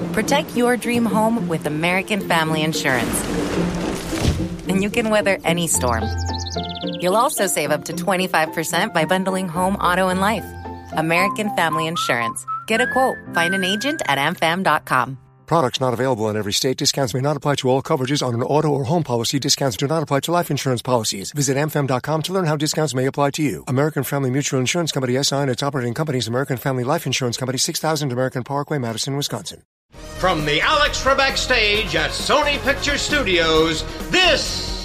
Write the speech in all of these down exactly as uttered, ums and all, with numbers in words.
Protect your dream home with American Family Insurance. And you can weather any storm. You'll also save up to twenty-five percent by bundling home, auto, and life. American Family Insurance. Get a quote. Find an agent at a m fam dot com. Products not available in every state. Discounts may not apply to all coverages on an auto or home policy. Discounts do not apply to life insurance policies. Visit a m fam dot com to learn how discounts may apply to you. American Family Mutual Insurance Company, S I and its operating companies, American Family Life Insurance Company, six thousand American Parkway, Madison, Wisconsin. From the Alex Trebek stage at Sony Picture Studios, this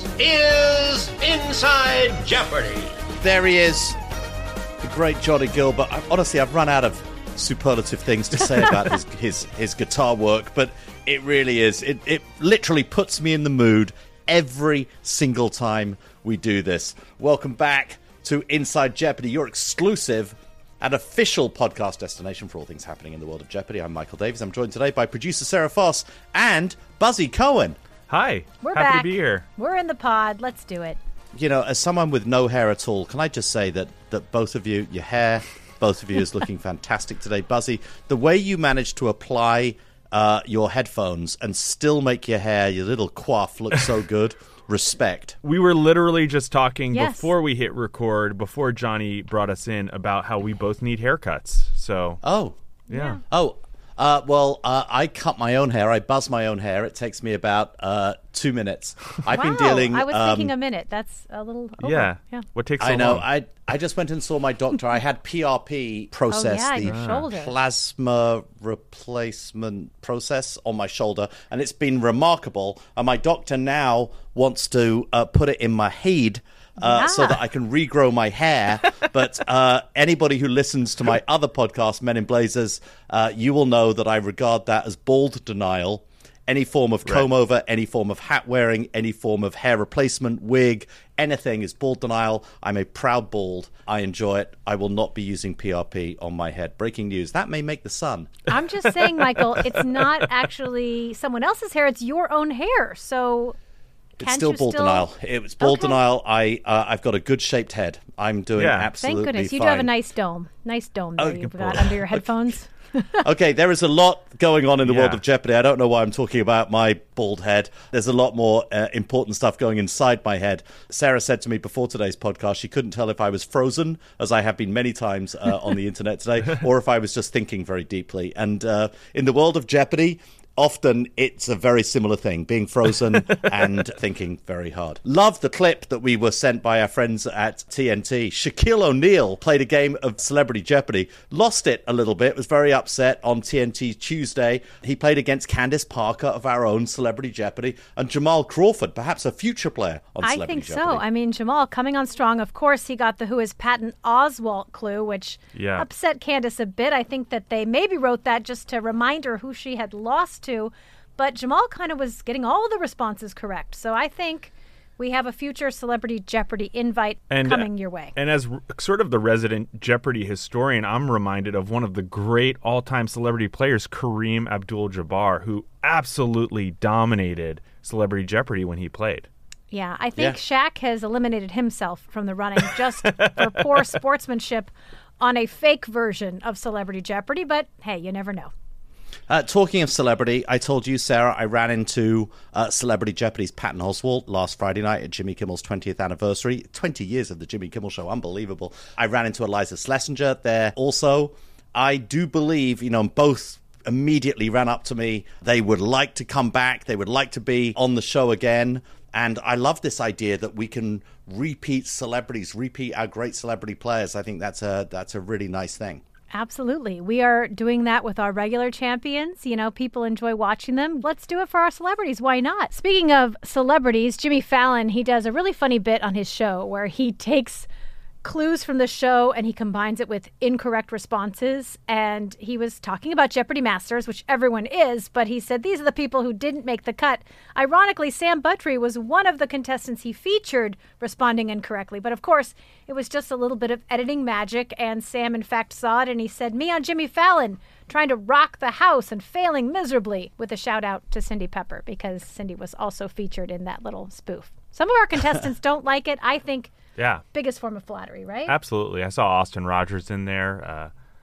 is Inside Jeopardy! There he is, the great Johnny Gilbert. I, honestly, I've run out of superlative things to say about his, his his guitar work, but it really is. It, it literally puts me in the mood every single time we do this. Welcome back to Inside Jeopardy, your exclusive and official podcast destination for all things happening in the world of Jeopardy. I'm Michael Davies. I'm joined today by producer Sarah Foss and Buzzy Cohen. Hi. We're Happy back. to be here. We're in the pod. Let's do it. You know, as someone with no hair at all, can I just say that, that both of you, your hair, both of you is looking fantastic today. Buzzy, the way you managed to apply uh, your headphones and still make your hair, your little coif look so good, respect. We were literally just talking Yes. before we hit record, before Johnny brought us in, about how we both need haircuts. So, Oh. yeah. Oh, uh, well, uh, I cut my own hair. I buzz my own hair. It takes me about uh, two minutes. I've wow. been dealing... I was um, thinking a minute. That's a little over. Yeah. yeah. What takes so I know. long? I I just went and saw my doctor. I had P R P process, Oh, yeah, the your shoulder. plasma replacement process on my shoulder, and it's been remarkable. And my doctor now wants to uh, put it in my head uh, Yeah. so that I can regrow my hair. But uh, anybody who listens to my other podcast, Men in Blazers, uh, you will know that I regard that as bald denial. Any form of comb over, any form of hat wearing, any form of hair replacement, wig, anything is bald denial. I'm a proud bald. I enjoy it. I will not be using P R P on my head. Breaking news. That may make the sun. I'm just saying, Michael, it's not actually someone else's hair. It's your own hair. So It's can't still you bald still... denial. It was bald Okay. denial. I, uh, I've got a good shaped head. I'm doing Yeah. absolutely Thank goodness. You fine. do have a nice dome. Nice dome there Oh, you've good got boy. under your headphones. Okay, there is a lot going on in the Yeah. world of Jeopardy. I don't know why I'm talking about my bald head. There's a lot more uh, important stuff going inside my head. Sarah said to me before today's podcast she couldn't tell if I was frozen, as I have been many times uh, on the internet today, or if I was just thinking very deeply. And uh, in the world of Jeopardy, often it's a very similar thing, being frozen and thinking very hard. Love the clip that we were sent by our friends at T N T. Shaquille O'Neal played a game of Celebrity Jeopardy, lost it a little bit, was very upset on T N T Tuesday. He played against Candace Parker of our own Celebrity Jeopardy and Jamal Crawford, perhaps a future player on I Celebrity think Jeopardy. so. I mean, Jamal coming on strong. Of course, he got the Who is Patton Oswalt clue, which Yeah. upset Candace a bit. I think that they maybe wrote that just to remind her who she had lost to. But Jamal kind of was getting all the responses correct. So I think we have a future Celebrity Jeopardy invite And, coming uh, your way. And as r- sort of the resident Jeopardy historian, I'm reminded of one of the great all-time celebrity players, Kareem Abdul-Jabbar, who absolutely dominated Celebrity Jeopardy when he played. Yeah, I Yeah. think Shaq has eliminated himself from the running just for poor sportsmanship on a fake version of Celebrity Jeopardy. But hey, you never know. Uh, talking of celebrity, I told you, Sarah, I ran into uh, Celebrity Jeopardy's Patton Oswalt last Friday night at Jimmy Kimmel's twentieth anniversary. twenty years of the Jimmy Kimmel Show. Unbelievable. I ran into Eliza Schlesinger there also. I do believe, you know, both immediately ran up to me. They would like to come back. They would like to be on the show again. And I love this idea that we can repeat celebrities, repeat our great celebrity players. I think that's a that's a really nice thing. Absolutely. We are doing that with our regular champions. You know, people enjoy watching them. Let's do it for our celebrities. Why not? Speaking of celebrities, Jimmy Fallon, he does a really funny bit on his show where he takes clues from the show and he combines it with incorrect responses. And he was talking about Jeopardy Masters, which everyone is, but he said these are the people who didn't make the cut. Ironically, Sam Buttrey was one of the contestants he featured responding incorrectly. But of course, it was just a little bit of editing magic, and Sam in fact saw it and he said, "Me on Jimmy Fallon, trying to rock the house and failing miserably," with a shout out to Cindy Pepper, because Cindy was also featured in that little spoof. Some of our contestants don't like it. I think Yeah. biggest form of flattery, right? Absolutely. I saw Austin Rogers in there. Uh,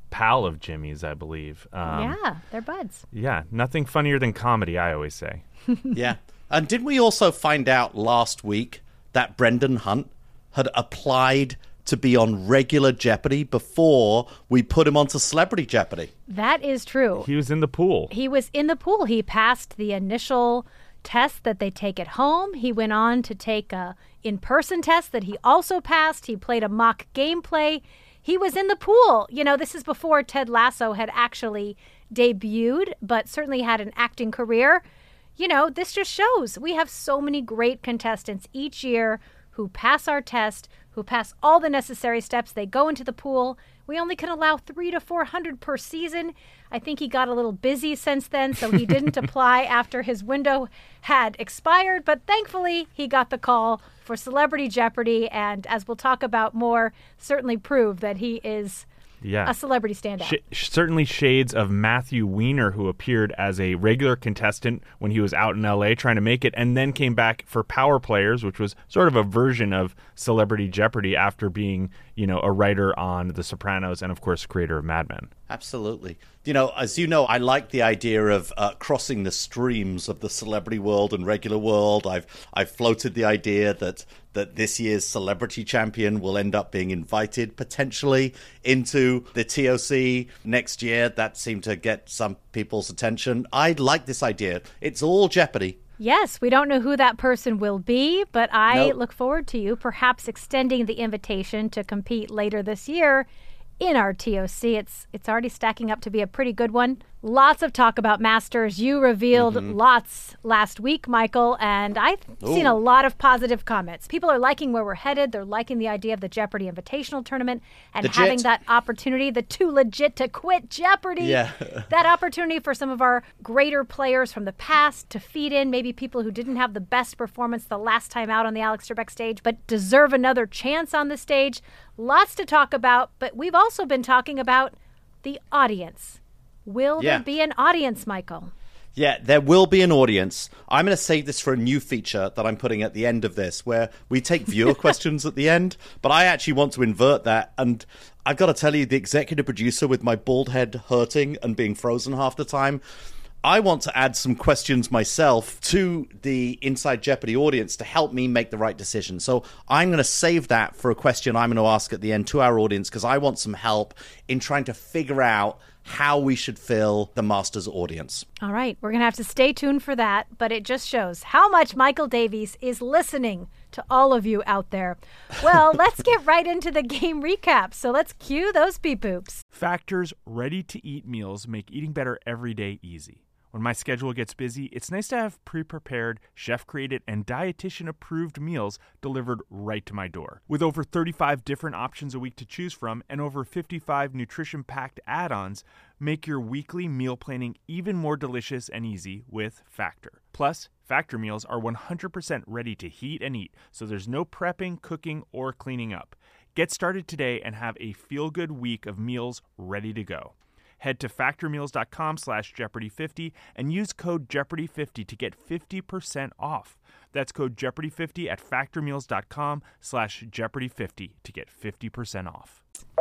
pal of Jimmy's, I believe. Um, yeah, they're buds. Yeah, nothing funnier than comedy, I always say. Yeah. And didn't we also find out last week that Brendan Hunt had applied to be on regular Jeopardy before we put him onto Celebrity Jeopardy? That is true. He was in the pool. He was in the pool. He passed the initial test that they take at home. He went on to take a in-person test that he also passed. He played a mock gameplay. He was in the pool. You know, this is before Ted Lasso had actually debuted, but certainly had an acting career. You know, this just shows we have so many great contestants each year who pass our test, who pass all the necessary steps. They go into the pool. We only can allow three to four hundred per season. I think he got a little busy since then, so he didn't apply after his window had expired. But thankfully, he got the call for Celebrity Jeopardy, and as we'll talk about more, certainly prove that he is Yeah. a celebrity standout. Sh- certainly shades of Matthew Weiner, who appeared as a regular contestant when he was out in L A trying to make it, and then came back for Power Players, which was sort of a version of Celebrity Jeopardy after being, you know, a writer on The Sopranos and, of course, creator of Mad Men. Absolutely. You know, as you know, I like the idea of uh, crossing the streams of the celebrity world and regular world. I've I've floated the idea that that this year's celebrity champion will end up being invited potentially into the T O C next year. That seemed to get some people's attention. I like this idea. It's all Jeopardy. Yes, we don't know who that person will be, but I Nope. look forward to you perhaps extending the invitation to compete later this year in our T O C. It's it's already stacking up to be a pretty good one. Lots of talk about Masters. You revealed Mm-hmm. lots last week, Michael, and I've seen a lot of positive comments. People are liking where we're headed. They're liking the idea of the Jeopardy Invitational Tournament and Legit. having that opportunity, the too legit to quit Jeopardy. Yeah. That opportunity for some of our greater players from the past to feed in, maybe people who didn't have the best performance the last time out on the Alex Trebek stage, but deserve another chance on the stage. Lots to talk about, but we've also been talking about the audience. Will Yeah. there be an audience, Michael? Yeah, there will be an audience. I'm going to save this for a new feature that I'm putting at the end of this, where we take viewer questions at the end. But I actually want to invert that. And I've got to tell you, the executive producer with my bald head hurting and being frozen half the time, I want to add some questions myself to the Inside Jeopardy audience to help me make the right decision. So I'm going to save that for a question I'm going to ask at the end to our audience, because I want some help in trying to figure out how we should fill the Masters audience. All right, we're going to have to stay tuned for that, but it just shows how much Michael Davies is listening to all of you out there. Well, let's get right into the game recap. So let's cue those beep boops. Factor's ready-to-eat meals make eating better every day easy. When my schedule gets busy, it's nice to have pre-prepared, chef-created, and dietitian-approved meals delivered right to my door. With over thirty-five different options a week to choose from and over fifty-five nutrition-packed add-ons, make your weekly meal planning even more delicious and easy with Factor. Plus, Factor meals are one hundred percent ready to heat and eat, so there's no prepping, cooking, or cleaning up. Get started today and have a feel-good week of meals ready to go. Head to factormeals.com slash Jeopardy fifty and use code Jeopardy fifty to get fifty percent off. That's code Jeopardy fifty at factormeals.com slash Jeopardy fifty to get fifty percent off.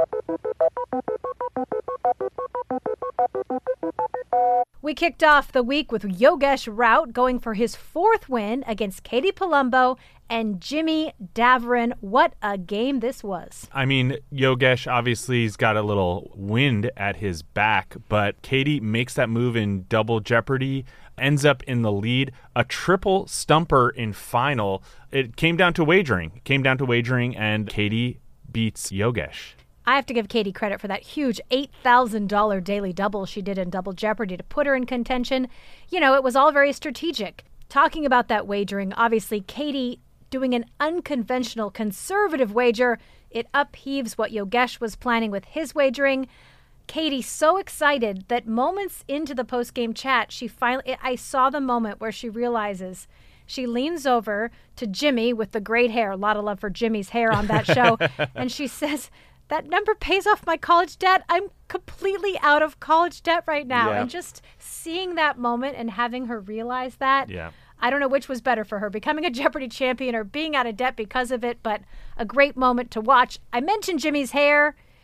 We kicked off the week with Yogesh Raut going for his fourth win against Katie Palumbo and Jimmy Davarin. What a game this was. I mean, Yogesh obviously has got a little wind at his back, but Katie makes that move in Double Jeopardy, ends up in the lead, a triple stumper in final. It came down to wagering. It came down to wagering, and Katie beats Yogesh. I have to give Katie credit for that huge eight thousand dollars daily double she did in Double Jeopardy to put her in contention. You know, it was all very strategic. Talking about that wagering, obviously, Katie doing an unconventional conservative wager, it upheaves what Yogesh was planning with his wagering. Katie so excited that moments into the post-game chat, she finally, I saw the moment where she realizes, she leans over to Jimmy with the great hair, a lot of love for Jimmy's hair on that show, and she says, that number pays off my college debt. I'm completely out of college debt right now. Yeah. And just seeing that moment and having her realize that, Yeah. I don't know which was better for her, becoming a Jeopardy champion or being out of debt because of it, but a great moment to watch. I mentioned Jimmy's hair.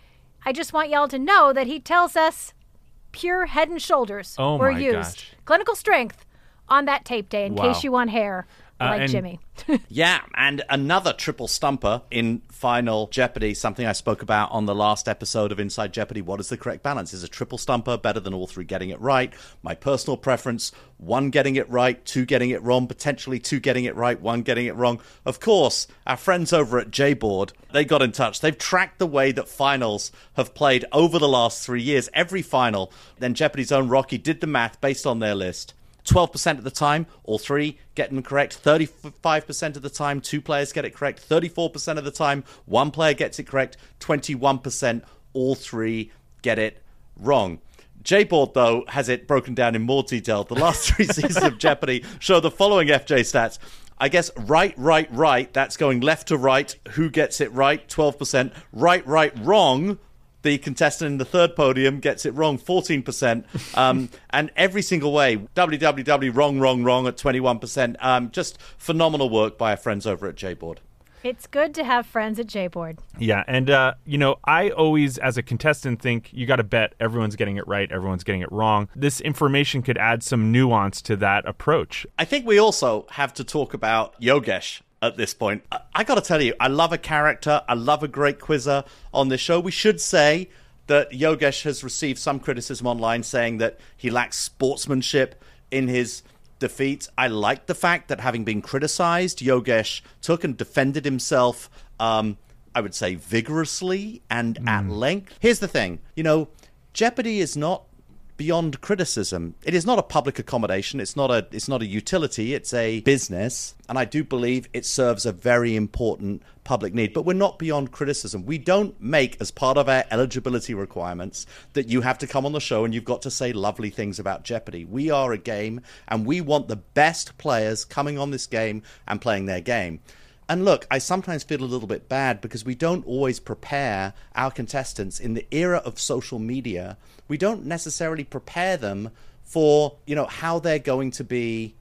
I just want y'all to know that he tells us pure Head and Shoulders oh were my used. Gosh. Clinical strength on that tape day in Wow. case you want hair Uh, like and- Jimmy. Yeah, and another triple stumper in Final Jeopardy, something I spoke about on the last episode of Inside Jeopardy. What is the correct balance? Is a triple stumper better than all three getting it right? My personal preference, one getting it right, two getting it wrong, potentially two getting it right, one getting it wrong. Of course, our friends over at J-Board, they got in touch. They've tracked the way that finals have played over the last three years. Every final, then Jeopardy's own Rocky did the math based on their list. twelve percent of the time, all three get them correct. thirty-five percent of the time, two players get it correct. thirty-four percent of the time, one player gets it correct. twenty-one percent, all three get it wrong. J-Board, though, has it broken down in more detail. The last three seasons of Jeopardy show the following F J stats. I guess right, right, right, that's going left to right. Who gets it right? twelve percent. Right, right, wrong. The contestant in the third podium gets it wrong, fourteen percent. Um, and every single way, W W W wrong, wrong, wrong at twenty-one percent. Um, just phenomenal work by our friends over at J-Board. It's good to have friends at J-Board. Yeah, and, uh, you know, I always, as a contestant, think you got to bet everyone's getting it right, everyone's getting it wrong. This information could add some nuance to that approach. I think we also have to talk about Yogesh at this point. I, I got to tell you, I love a character. I love a great quizzer on this show. We should say that Yogesh has received some criticism online saying that he lacks sportsmanship in his defeat. I like the fact that having been criticized, Yogesh took and defended himself, um, I would say, vigorously and mm. at length. Here's the thing. You know, Jeopardy is not beyond criticism. It is not a public accommodation. It's not a it's not a utility. It's a business. And I do believe it serves a very important public need. But we're not beyond criticism. We don't make, as part of our eligibility requirements, that you have to come on the show and you've got to say lovely things about Jeopardy. We are a game, and we want the best players coming on this game and playing their game. And look, I sometimes feel a little bit bad because we don't always prepare our contestants in the era of social media. We don't necessarily prepare them for, you know, how they're going to be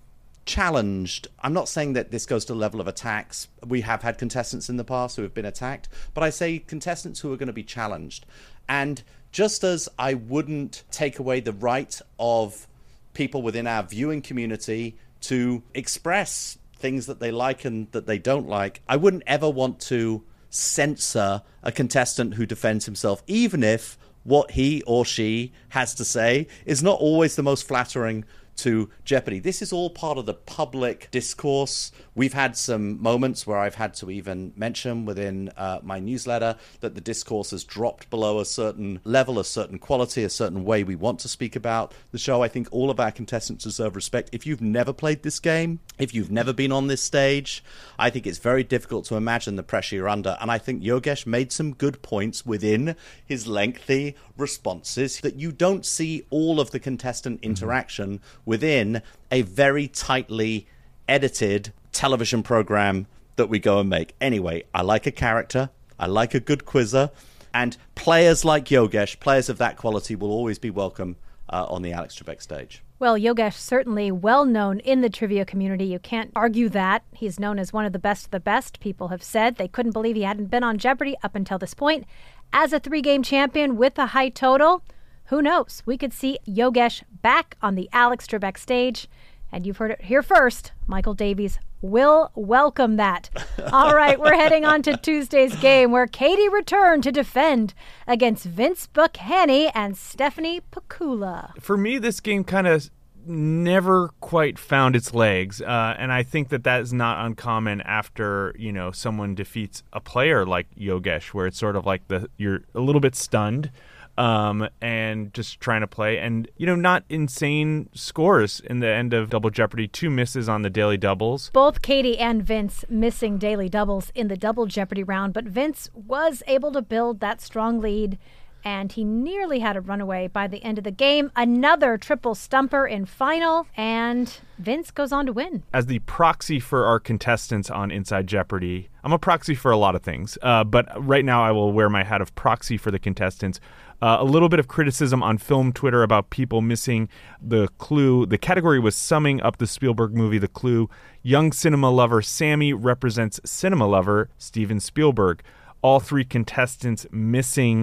challenged. I'm not saying that this goes to the level of attacks. We have had contestants in the past who have been attacked, but I say contestants who are going to be challenged. And just as I wouldn't take away the right of people within our viewing community to express things that they like and that they don't like, I wouldn't ever want to censor a contestant who defends himself, even if what he or she has to say is not always the most flattering to Jeopardy. This is all part of the public discourse. We've had some moments where I've had to even mention within uh, my newsletter that the discourse has dropped below a certain level, a certain quality, a certain way we want to speak about the show. I think all of our contestants deserve respect. If you've never played this game, if you've never been on this stage, I think it's very difficult to imagine the pressure you're under. And I think Yogesh made some good points within his lengthy responses that you don't see all of the contestant interaction within a very tightly edited television program that we go and make. Anyway, I like a character, I like a good quizzer, and players like Yogesh, players of that quality, will always be welcome uh, on the Alex Trebek stage. Well, Yogesh certainly well known in the trivia community. You can't argue that. He's known as one of the best of the best. People have said they couldn't believe he hadn't been on Jeopardy up until this point. As a three-game champion with a high total, who knows? We could see Yogesh back on the Alex Trebek stage. And you've heard it here first. Michael Davies will welcome that. All right, we're heading on to Tuesday's game, where Katie returned to defend against Vince Buchanan and Stephanie Pakula. For me, this game kind of never quite found its legs, uh, and I think that that is not uncommon after, you know, someone defeats a player like Yogesh, where it's sort of like the you're a little bit stunned. Um, and just trying to play, and, you know, not insane scores in the end of Double Jeopardy. Two misses on the daily doubles. Both Katie and Vince missing daily doubles in the Double Jeopardy round, but Vince was able to build that strong lead, and he nearly had a runaway by the end of the game. Another triple stumper in final, and Vince goes on to win. As the proxy for our contestants on Inside Jeopardy, I'm a proxy for a lot of things, uh, but right now I will wear my hat of proxy for the contestants. Uh, a little bit of criticism on film Twitter about people missing the clue. The category was summing up the Spielberg movie, The Clue. Young cinema lover Sammy represents cinema lover Steven Spielberg. All three contestants missing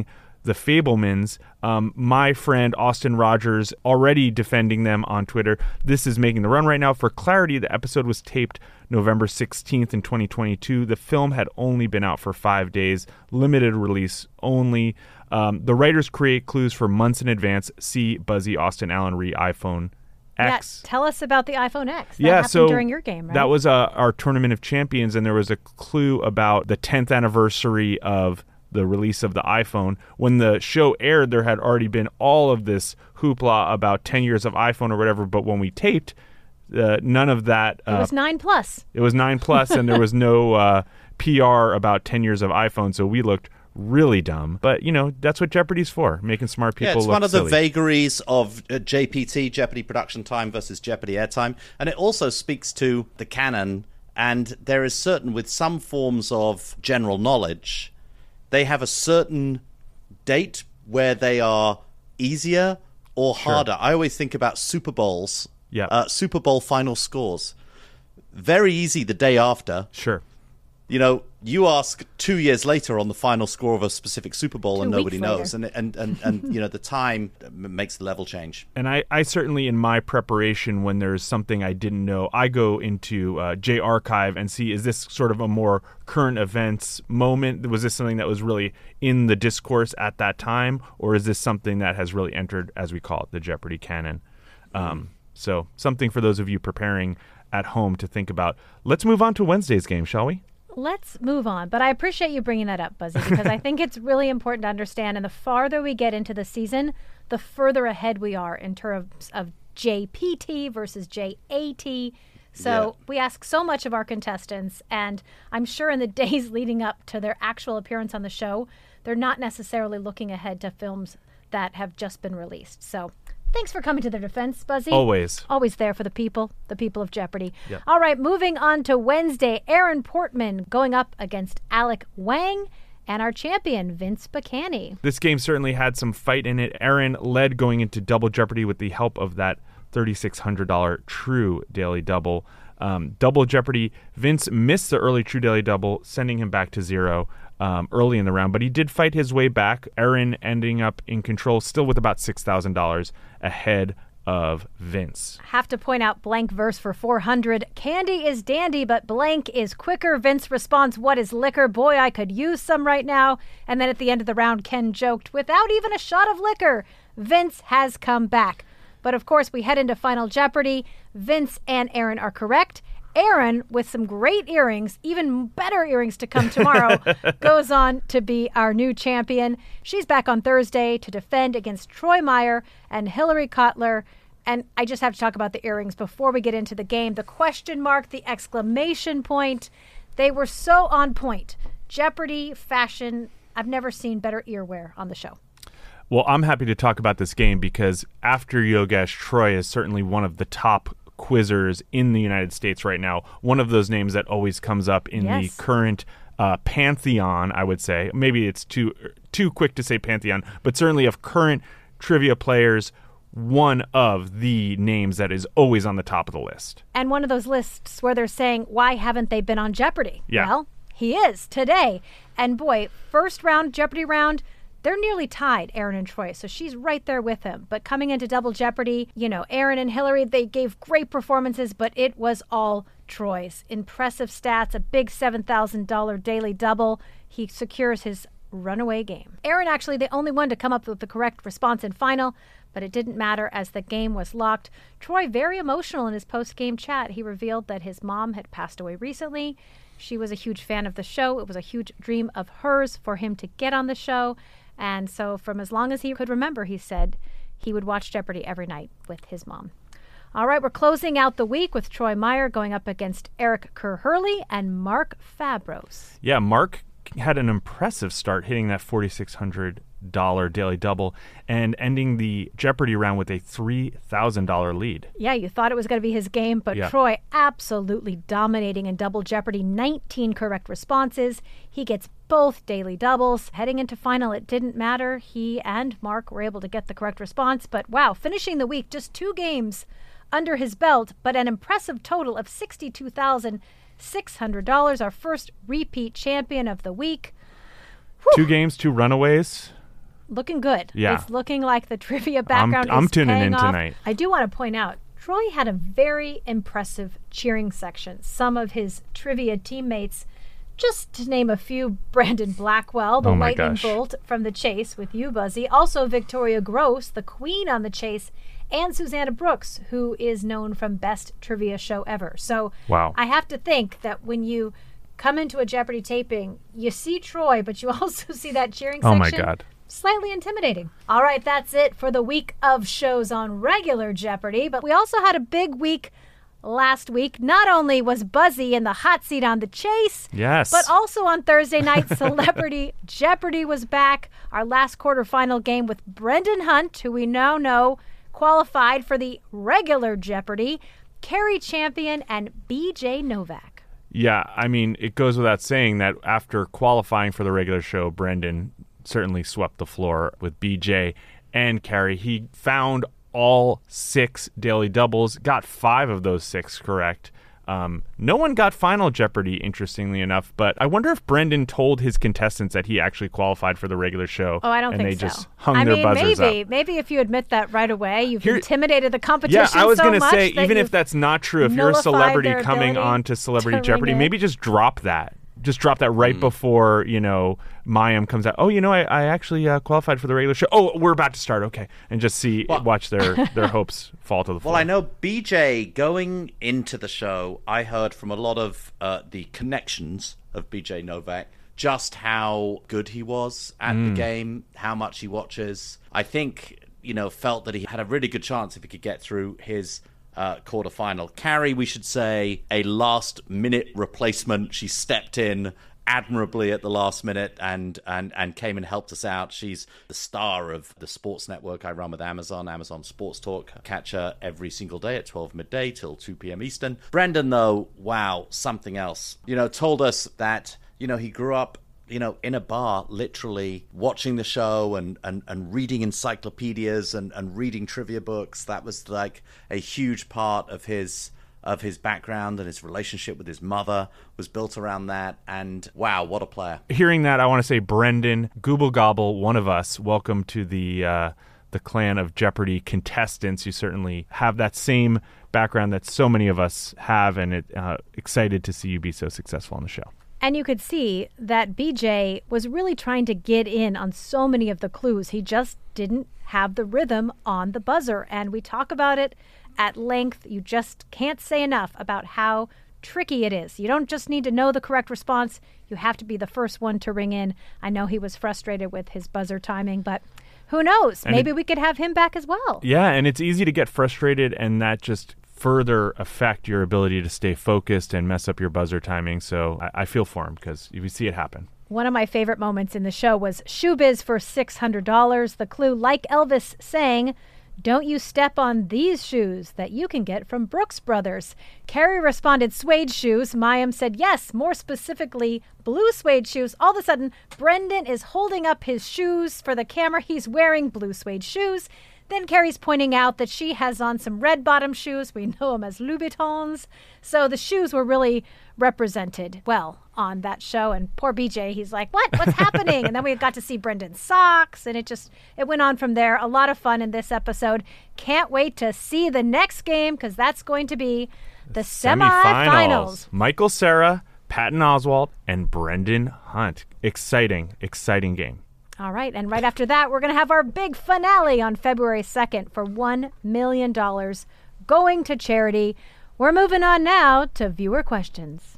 the Fablemans. Um, my friend Austin Rogers already defending them on Twitter. This is making the run right now. For clarity, the episode was taped November sixteenth in twenty twenty-two. The film had only been out for five days, limited release only. Um, the writers create clues for months in advance. See Buzzy Austin Allen re iPhone X. Yeah, tell us about the iPhone X. That yeah, happened so during your game, right? That was uh, our Tournament of Champions, and there was a clue about the tenth anniversary of the release of the iPhone. When the show aired, there had already been all of this hoopla about ten years of iPhone or whatever, but when we taped, uh, none of that... Uh, it was nine plus. It was nine plus, and there was no uh, P R about ten years of iPhone, so we looked really dumb. But, you know, that's what Jeopardy's for, making smart people look Yeah, it's look one of silly. the vagaries of uh, J P T, Jeopardy production time versus Jeopardy airtime. And it also speaks to the canon, and there is certain, with some forms of general knowledge, they have a certain date where they are easier or harder. Sure. I always think about Super Bowls, Yeah. uh, Super Bowl final scores. Very easy the day after. Sure. You know, you ask two years later on the final score of a specific Super Bowl, Two and nobody weeks later. knows. And, and, and, and you know, the time m- makes the level change. And I, I certainly, in my preparation, when there's something I didn't know, I go into uh, J Archive and see, is this sort of a more current events moment? Was this something that was really in the discourse at that time? Or is this something that has really entered, as we call it, the Jeopardy canon? Um, so something for those of you preparing at home to think about. Let's move on to Wednesday's game, shall we? Let's move on. But I appreciate you bringing that up, Buzzy, because I think it's really important to understand. And the farther we get into the season, the further ahead we are in terms of J P T versus J A T. So Yeah. we ask so much of our contestants, and I'm sure in the days leading up to their actual appearance on the show, they're not necessarily looking ahead to films that have just been released. So thanks for coming to their defense, Buzzy. Always. Always there for the people, the people of Jeopardy. Yep. All right, moving on to Wednesday. Aaron Portman going up against Alec Wang and our champion, Vince Bacani. This game certainly had some fight in it. Aaron led going into Double Jeopardy with the help of that three thousand six hundred dollars True Daily Double. Um, Double Jeopardy, Vince missed the early True Daily Double, sending him back to zero um, early in the round, but he did fight his way back. Aaron ending up in control, still with about six thousand dollars ahead of Vince. Have to point out blank verse for four hundred. Candy is dandy, but blank is quicker. Vince responds, what is liquor? Boy, I could use some right now. And then at the end of the round, Ken joked, without even a shot of liquor, Vince has come back. But of course, we head into Final Jeopardy. Vince and Aaron are correct. Aaron, with some great earrings, even better earrings to come tomorrow, goes on to be our new champion. She's back on Thursday to defend against Troy Meyer and Hillary Kotler. And I just have to talk about the earrings before we get into the game. The question mark, the exclamation point, they were so on point. Jeopardy, fashion, I've never seen better earwear on the show. Well, I'm happy to talk about this game because after Yogesh, Troy is certainly one of the top quizzers in the United States right now. One of those names that always comes up in Yes. the current uh, pantheon, I would say. Maybe it's too too quick to say pantheon, but certainly of current trivia players, one of the names that is always on the top of the list. And one of those lists where they're saying, why haven't they been on Jeopardy? Yeah. Well, he is today. And boy, first round, Jeopardy round, they're nearly tied, Aaron and Troy, so she's right there with him. But coming into Double Jeopardy, you know, Aaron and Hillary, they gave great performances, but it was all Troy's. Impressive stats, a big seven thousand dollars daily double. He secures his runaway game. Aaron actually the only one to come up with the correct response in final, but it didn't matter as the game was locked. Troy, very emotional in his post-game chat. He revealed that his mom had passed away recently. She was a huge fan of the show. It was a huge dream of hers for him to get on the show. And so from as long as he could remember, he said he would watch Jeopardy every night with his mom. All right, we're closing out the week with Troy Meyer going up against Eric Kerr-Hurley and Mark Fabros. Yeah, Mark had an impressive start hitting that four thousand six hundred dollars daily double and ending the Jeopardy round with a three thousand dollars lead. Yeah, you thought it was going to be his game, but Yeah. Troy absolutely dominating in Double Jeopardy. nineteen correct responses. He gets both daily doubles. Heading into final, it didn't matter. He and Mark were able to get the correct response. But wow, finishing the week, just two games under his belt, but an impressive total of sixty-two thousand six hundred dollars. Our first repeat champion of the week. Two games, two runaways. looking good. Yeah. It's looking like the trivia background I'm, I'm is tuning paying in off. tonight. I do want to point out, Troy had a very impressive cheering section. Some of his trivia teammates, just to name a few, Brandon Blackwell, the Oh my lightning gosh. bolt from The Chase with you, Buzzy. Also Victoria Gross, the queen on The Chase, and Susanna Brooks, who is known from Best Trivia Show Ever. So Wow. I have to think that when you come into a Jeopardy taping, you see Troy, but you also see that cheering Oh section. my God. Slightly intimidating. All right, that's it for the week of shows on regular Jeopardy, but we also had a big week last week. Not only was Buzzy in the hot seat on The Chase, Yes. but also on Thursday night, Celebrity Jeopardy was back. Our last quarterfinal game with Brendan Hunt, who we now know qualified for the regular Jeopardy, Carrie Champion, and B J Novak. Yeah, I mean, it goes without saying that after qualifying for the regular show, Brendan certainly swept the floor with B J and Carrie. He found all six daily doubles, got five of those six correct. Um, no one got Final Jeopardy, interestingly enough, but I wonder if Brendan told his contestants that he actually qualified for the regular show. Oh, I don't and think they so. just hung I their mean, buzzers maybe, up. maybe if you admit that right away, you've Here- intimidated the competition Yeah, I was so gonna much say, that even if you've that's not true, if you're a nullified celebrity their coming ability on to Celebrity to ring Jeopardy, in. maybe just drop that. Just drop that right before, you know, Mayim comes out. Oh, you know, I, I actually uh, qualified for the regular show. Oh, we're about to start. Okay. And just see, Well- watch their, their hopes fall to the floor. Well, I know B J going into the show, I heard from a lot of uh, the connections of B J Novak just how good he was at the game, how much he watches. I think, you know, felt that he had a really good chance if he could get through his uh, quarterfinal. Carrie, we should say, a last-minute replacement. She stepped in admirably at the last minute and, and, and came and helped us out. She's the star of the sports network I run with Amazon, Amazon Sports Talk. Catch her every single day at twelve midday till two p.m. Eastern. Brendan, though, wow, something else. You know, told us that, you know, he grew up, you know, in a bar, literally watching the show and, and, and reading encyclopedias and, and reading trivia books. That was like a huge part of his of his background, and his relationship with his mother was built around that. And wow, what a player. Hearing that, I want to say, Brendan, Gooble Gobble, one of us, welcome to the uh, the clan of Jeopardy contestants. You certainly have that same background that so many of us have, and it uh, excited to see you be so successful on the show. And you could see that B J was really trying to get in on so many of the clues. He just didn't have the rhythm on the buzzer. And we talk about it at length. You just can't say enough about how tricky it is. You don't just need to know the correct response. You have to be the first one to ring in. I know he was frustrated with his buzzer timing, but who knows? And Maybe it- we could have him back as well. Yeah, and it's easy to get frustrated, and that just further affect your ability to stay focused and mess up your buzzer timing. So I, I feel for him because you see it happen. One of my favorite moments in the show was Shoebiz for six hundred dollars. The clue, like Elvis sang, "Don't you step on these shoes that you can get from Brooks Brothers." Carrie responded suede shoes. Mayim said yes, more specifically blue suede shoes. All of a sudden, Brendan is holding up his shoes for the camera. He's wearing blue suede shoes. Then Carrie's pointing out that she has on some red bottom shoes. We know them as Louboutins. So the shoes were really represented well on that show. And poor B J, he's like, what? What's happening? And then we got to see Brendan's socks. And it just, it went on from there. A lot of fun in this episode. Can't wait to see the next game because that's going to be the semifinals. Michael Cera, Patton Oswalt, and Brendan Hunt. Exciting, exciting game. All right. And right after that, we're going to have our big finale on February second for one million dollars going to charity. We're moving on now to viewer questions.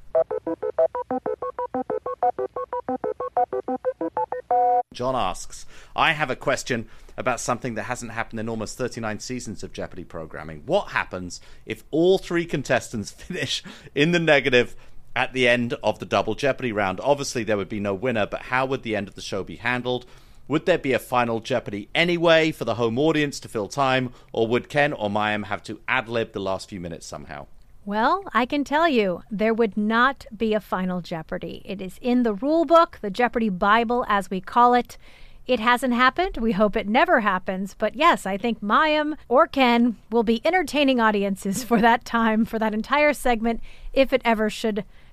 John asks, I have a question about something that hasn't happened in almost thirty-nine seasons of Jeopardy programming. What happens if all three contestants finish in the negative at the end of the double Jeopardy round? Obviously, there would be no winner, but how would the end of the show be handled? Would there be a final Jeopardy anyway for the home audience to fill time, or would Ken or Mayim have to ad-lib the last few minutes somehow? Well, I can tell you, there would not be a final Jeopardy. It is in the rule book, the Jeopardy Bible, as we call it. It hasn't happened. We hope it never happens. But yes, I think Mayim or Ken will be entertaining audiences for that time, for that entire segment, if it ever should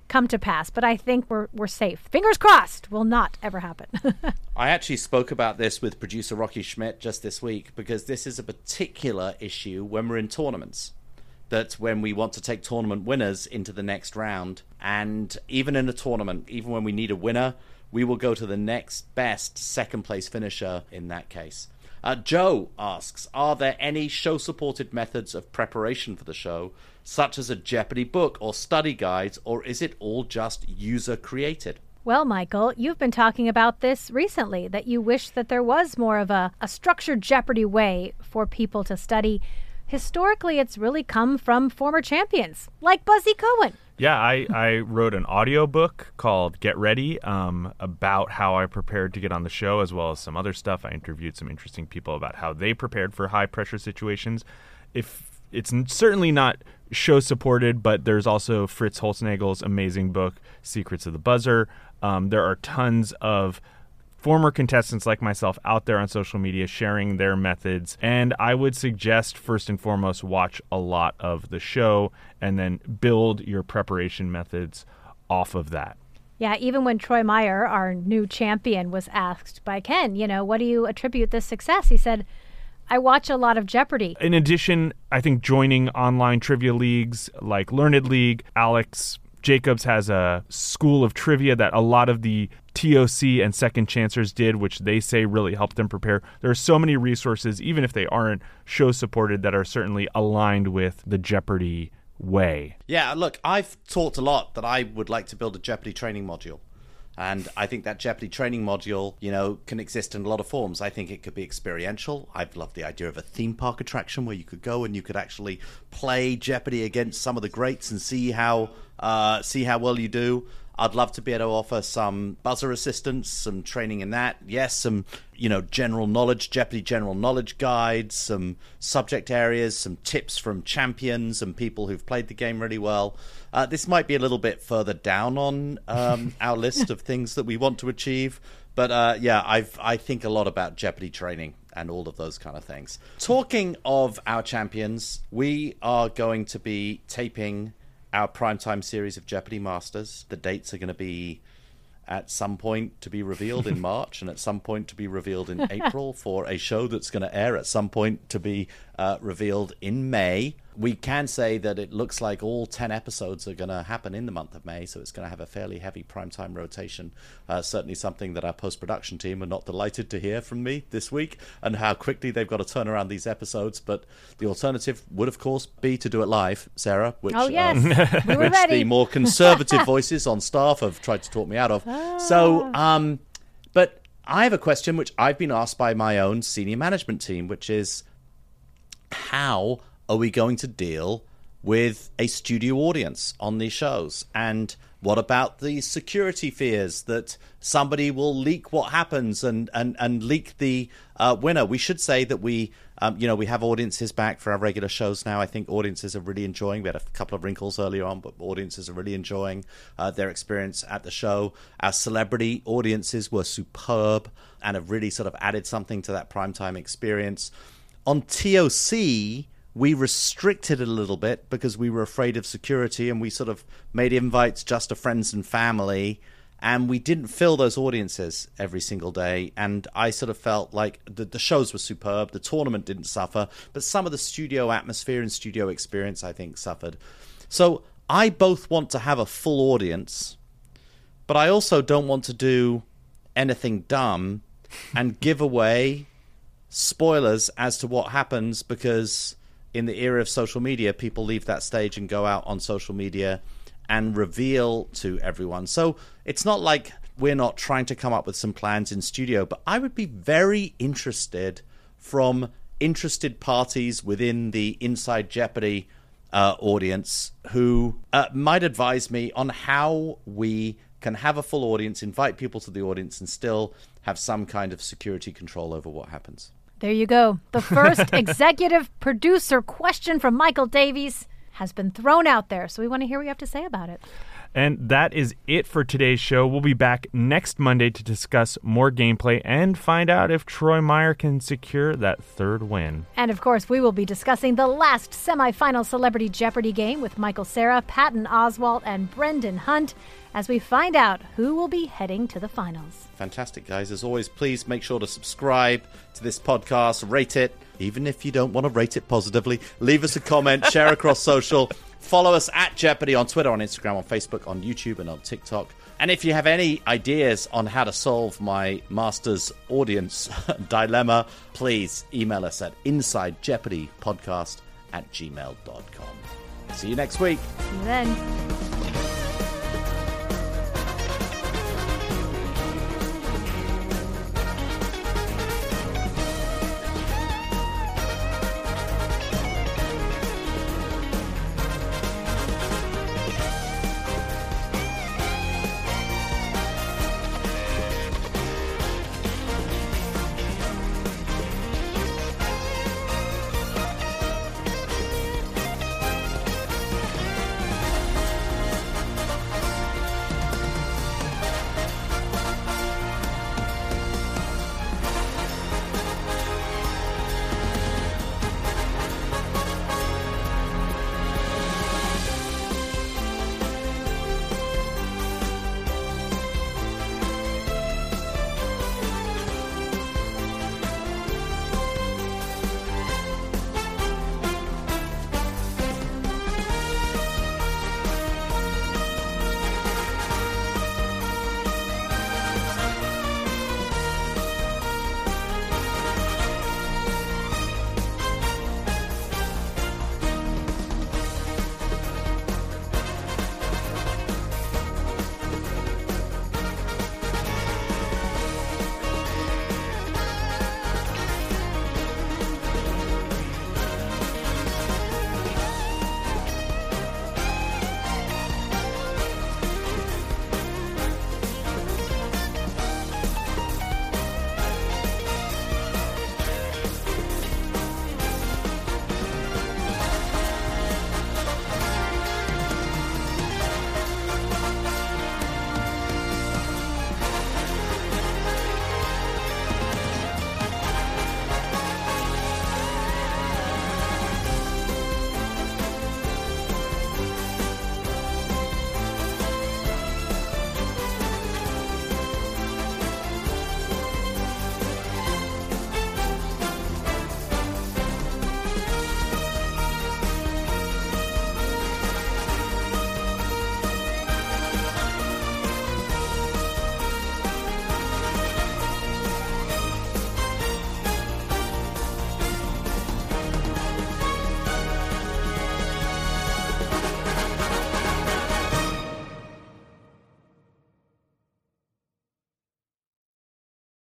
come to pass. But I think we're we're safe. Fingers crossed, will not ever happen. I actually spoke about this with producer Rocky Schmidt just this week, because this is a particular issue when we're in tournaments. That when we want to take tournament winners into the next round, and even in a tournament, even when we need a winner, we will go to the next best second place finisher in that case. Uh, Joe asks, are there any show-supported methods of preparation for the show, such as a Jeopardy book or study guides, or is it all just user-created? Well, Michael, you've been talking about this recently, that you wish that there was more of a, a structured Jeopardy way for people to study. Historically, it's really come from former champions, like Buzzy Cohen. Yeah, I, I wrote an audiobook called Get Ready um, about how I prepared to get on the show, as well as some other stuff. I interviewed some interesting people about how they prepared for high-pressure situations. If it's certainly not show-supported, but there's also Fritz Holznagel's amazing book, Secrets of the Buzzer. Um, there are tons of former contestants like myself out there on social media sharing their methods. And I would suggest, first and foremost, watch a lot of the show and then build your preparation methods off of that. Yeah, even when Troy Meyer, our new champion, was asked by Ken, you know, what do you attribute this success? He said, I watch a lot of Jeopardy. In addition, I think joining online trivia leagues like Learned League, Alex Jacobs has a school of trivia that a lot of the T O C and second chancers did, which they say really helped them prepare. There are so many resources, even if they aren't show supported, that are certainly aligned with the Jeopardy way. Yeah, look, I've talked a lot that I would like to build a Jeopardy training module. And I think that Jeopardy training module, you know, can exist in a lot of forms. I think it could be experiential. I've loved the idea of a theme park attraction where you could go and you could actually play Jeopardy against some of the greats and see how uh, see how well you do. I'd love to be able to offer some buzzer assistance, some training in that. Yes, some, you know, general knowledge, Jeopardy general knowledge guides, some subject areas, some tips from champions and people who've played the game really well. Uh, this might be a little bit further down on um, our list of things that we want to achieve. But uh, yeah, I've, I think a lot about Jeopardy training and all of those kind of things. Talking of our champions, we are going to be taping our primetime series of Jeopardy Masters. The dates are going to be at some point to be revealed in March and at some point to be revealed in April for a show that's going to air at some point to be uh, revealed in May. We can say that it looks like all ten episodes are going to happen in the month of May, so it's going to have a fairly heavy primetime rotation. Uh, certainly something that our post-production team are not delighted to hear from me this week, and how quickly they've got to turn around these episodes. But the alternative would, of course, be to do it live, Sarah, which, oh, yes. um, we were which ready. the more conservative voices on staff have tried to talk me out of. Ah. So, um, but I have a question which I've been asked by my own senior management team, which is, how are we going to deal with a studio audience on these shows? And what about the security fears that somebody will leak what happens and, and, and leak the uh, winner? We should say that we, um, you know, we have audiences back for our regular shows now. I think audiences are really enjoying. We had a couple of wrinkles earlier on, but audiences are really enjoying uh, their experience at the show. Our celebrity audiences were superb and have really sort of added something to that primetime experience. On T O C, we restricted it a little bit because we were afraid of security, and we sort of made invites just to friends and family, and we didn't fill those audiences every single day. And I sort of felt like the, the shows were superb, the tournament didn't suffer, but some of the studio atmosphere and studio experience, I think, suffered. So I both want to have a full audience, but I also don't want to do anything dumb and give away spoilers as to what happens, because in the era of social media, people leave that stage and go out on social media and reveal to everyone. So it's not like we're not trying to come up with some plans in studio, but I would be very interested from interested parties within the Inside Jeopardy uh, audience who uh, might advise me on how we can have a full audience, invite people to the audience, and still have some kind of security control over what happens. There you go. The first executive producer question from Michael Davies has been thrown out there, so we want to hear what you have to say about it. And that is it for today's show. We'll be back next Monday to discuss more gameplay and find out if Troy Meyer can secure that third win. And of course, we will be discussing the last semifinal Celebrity Jeopardy game with Michael Cera, Patton Oswalt, and Brendan Hunt as we find out who will be heading to the finals. Fantastic, guys. As always, please make sure to subscribe to this podcast, rate it, even if you don't want to rate it positively. Leave us a comment, share across social. Follow us at Jeopardy on Twitter, on Instagram, on Facebook, on YouTube, and on TikTok. And if you have any ideas on how to solve my Masters audience dilemma, please email us at insidejeopardypodcast at gmail dot com. See you next week. See you then.